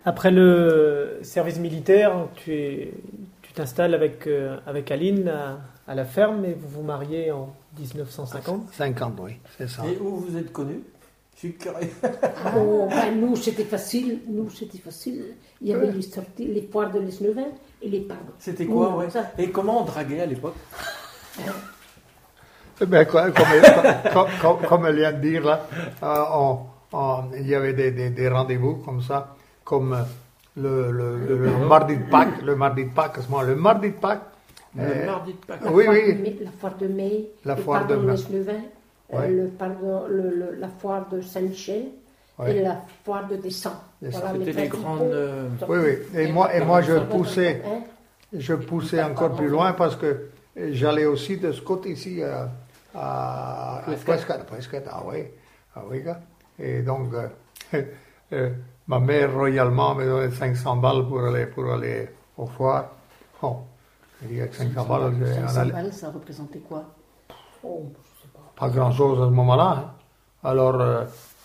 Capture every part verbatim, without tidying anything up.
Après le service militaire, tu es, tu t'installes avec, euh, avec Aline à, à la ferme et vous vous mariez en dix-neuf cent cinquante. cinquante, oui, c'est ça. Et où vous êtes connus? Je suis curieux. Oh, ben, nous, c'était facile. Nous, c'était facile. Il y avait les sorties, les poires de l'Esneuvin et les pardons. C'était quoi, Nous, ouais. ça. Et comment on draguait à l'époque? Eh bien, quoi, comme, comme, comme, comme elle vient de dire là, euh, on, on, il y avait des, des, des rendez-vous comme ça, comme le, le, le, le mardi de Pâques, le mardi de Pâques, à ce moment, le mardi de Pâques. Le euh, mardi de Pâques. La Oui, foire oui. de mai, la foire de mai, La le foire de pardon de mai. l'Esneuvin, Ouais. euh, le pardon, le, le- la foire de Saint-Michel Ouais. et la foire de Descends. Descends. Voilà, C'était mes les principaux grandes, euh, sorties. Oui, oui. Et moi, et moi je Hein? poussais, je poussais encore plus loin parce que j'allais aussi de ce côté-ci à, à, à Prescott. Prescott, ah oui, ah oui, gars. Et donc, euh, euh, ma mère royalement me donnait cinq cents balles pour aller, pour aller au foire. Bon, je dis avec cinq cents balles, je- on 500 allait- balles, ça représentait quoi? Oh, je sais pas. pas grand-chose à ce moment-là. Hein. Alors, euh,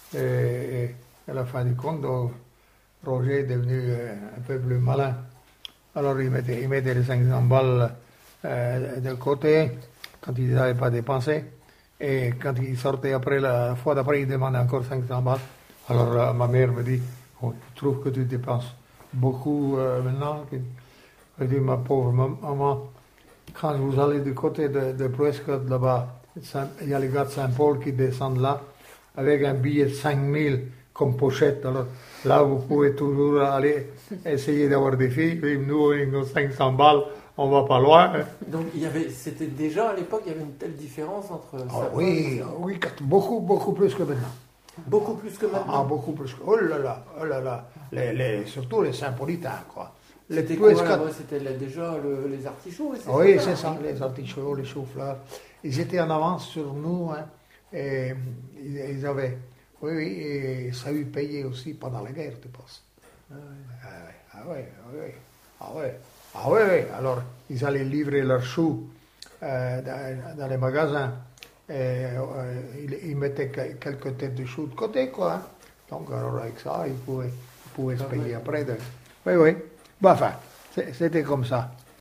et, et à la fin du compte, donc, Roger est devenu euh, un peu plus malin. Alors, il mettait, il mettait les cinq cents balles euh, de côté quand il n'avait pas dépensé. Et quand il sortait après, la fois d'après, il demandait encore cinq cents balles. Alors, euh, ma mère me dit, oh, je trouve que tu dépenses beaucoup euh, maintenant. Je dis, ma pauvre maman, quand vous allez du côté de, de Prescott, là-bas, Saint- il y a les gars de Saint-Paul qui descendent là, avec un billet de cinq mille comme pochette. Alors là, vous pouvez toujours aller essayer d'avoir des filles. Et nous, avec nos cinq cents balles, on va pas loin. Hein. Donc, il y avait, c'était déjà à l'époque, il y avait une telle différence entre. Ah Saint-Paul oui, et- oui, beaucoup, beaucoup plus que maintenant. Beaucoup plus que Ah, maintenant. beaucoup plus que. Oh là là, oh là là. Les, les- surtout les Saint-Paulitains, quoi. Les C'était quoi Prescott- là-bas? C'était là, déjà le- les artichauts et ces Oui, choses-là. c'est ça, les artichauts, les choux-fleurs. Ils étaient en avance sur nous, hein, et ils, ils avaient, oui, oui, et ça a eu payé aussi pendant la guerre, tu penses. Ah ouais, ah ouais, ah ouais, ah ouais, ah ouais, ouais. Alors, ils allaient livrer leurs choux euh, dans, dans les magasins, et euh, ils, ils mettaient que- quelques têtes de choux de côté, quoi. Hein. Donc, alors avec ça, ils pouvaient, ils pouvaient se payer après. De... Oui, oui. Bon, enfin, c'est- c'était comme ça.